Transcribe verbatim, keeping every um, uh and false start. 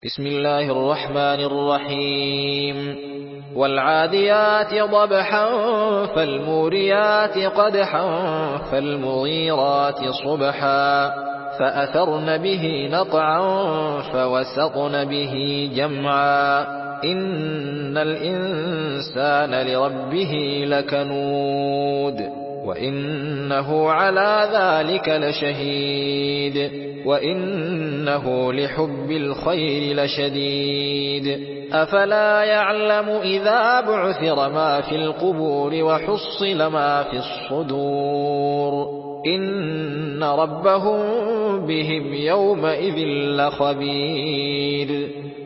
بسم الله الرحمن الرحيم والعاديات ضبحا فالموريات قدحا فالمغيرات صبحا فأثرن به نقعا فوسطن به جمعا إن الإنسان لربه لكنود وإنه على ذلك لشهيد وإنه لحب الخير لشديد أفلا يعلم إذا بعثر ما في القبور وحصل ما في الصدور إن ربهم بهم يومئذ لخبير